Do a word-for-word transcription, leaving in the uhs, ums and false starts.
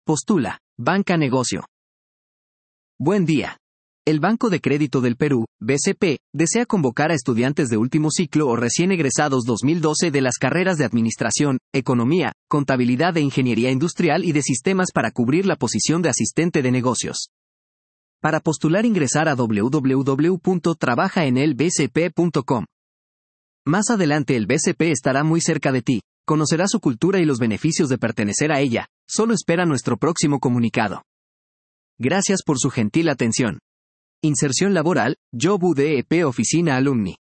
Postula, banca negocio. Buen día. El Banco de Crédito del Perú, B C P, desea convocar a estudiantes de último ciclo o recién egresados dos mil doce de las carreras de Administración, Economía, Contabilidad e Ingeniería Industrial y de Sistemas para cubrir la posición de asistente de negocios. Para postular ingresar a w w w punto trabaja en el b c p punto com. Más adelante el B C P estará muy cerca de ti, conocerá su cultura y los beneficios de pertenecer a ella, solo espera nuestro próximo comunicado. Gracias por su gentil atención. Inserción laboral, Job U D E P Oficina Alumni.